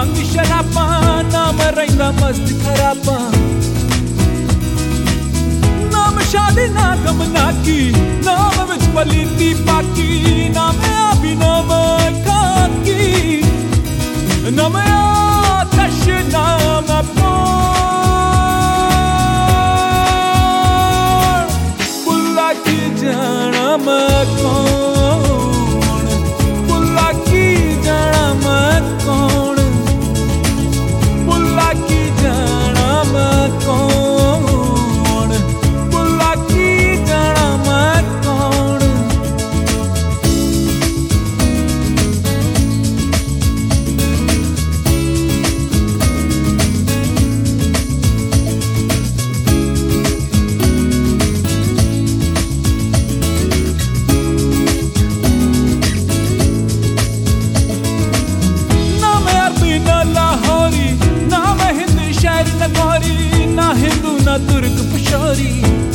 भंग शराबा नाम रहिंदा मस्त खराबा नाम शादी ना गम ना की नाम विच पलीती पाकी नाम अभिनव खाकी नाम आतश नाम बुल्ला की जाना मैं कौन बुल्ला की जाना मैं कौन बुल्ला की जाना मैं कौन बुल्ला की जाना मैं कौन ना हिंदू ना तुर्क पशोरी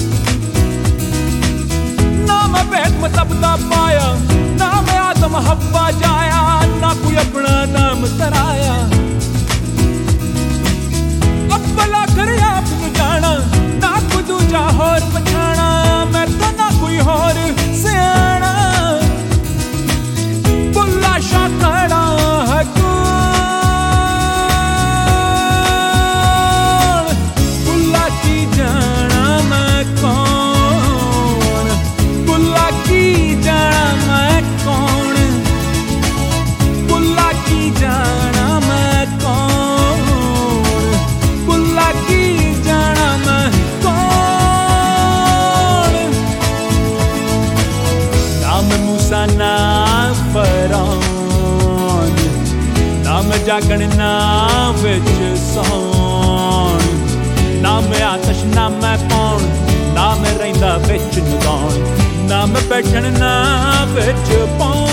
ना मैं बैठ मतलब दा पाया ना मैं आदम हव्वा जाया ना कोई अपना नाम तराया अब्बला कर आप तो जाना ना कोई दूजा होर पछाना मैं तो ना कोई होर सियाना बुल्ला शाकड़ा है ना फरौन नाम जागण नाम विच सौन नाम आतश नाम पौन नाम रहिंदा विच नुगाउण नाम बैठण नाम विच पौन